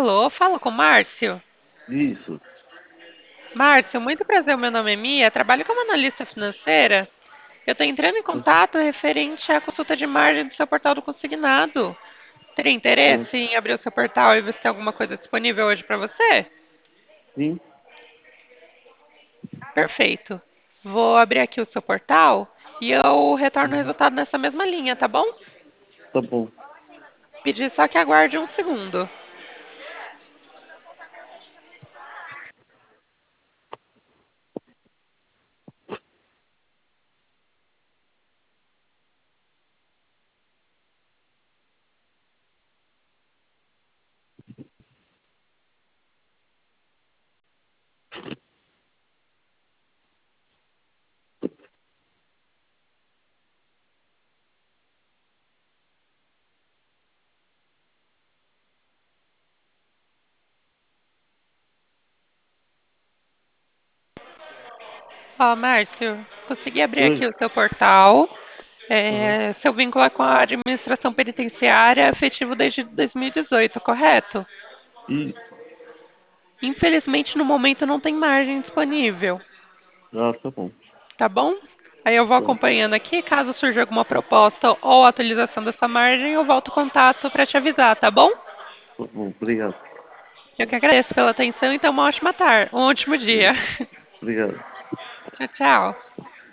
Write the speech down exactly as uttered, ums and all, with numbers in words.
Alô, fala com o Márcio. Isso. Márcio, muito prazer, meu nome é Mia, trabalho como analista financeira. Eu estou entrando em contato referente à consulta de margem do seu portal do consignado. Teria Ah, interesse em abrir o seu portal e ver se tem alguma coisa disponível hoje para você? sim, Perfeito. Vou abrir aqui o seu portal e eu retorno o resultado nessa mesma linha, tá bom? tá bom. Pedir só que aguarde um segundo. Ó, Márcio, consegui abrir Oi. aqui o seu portal. Aham. É, seu vínculo é com a administração penitenciária é efetivo desde dois mil e dezoito, correto? Isso. Infelizmente, no momento não tem margem disponível, Ah, tá bom. tá bom? Aí eu vou Tá, acompanhando aqui, caso surja alguma proposta ou atualização dessa margem, eu volto o contato para te avisar, tá bom? tá bom. Obrigado. Eu que agradeço pela atenção, então uma ótima tarde, um ótimo dia. Obrigado. Tchau, tchau.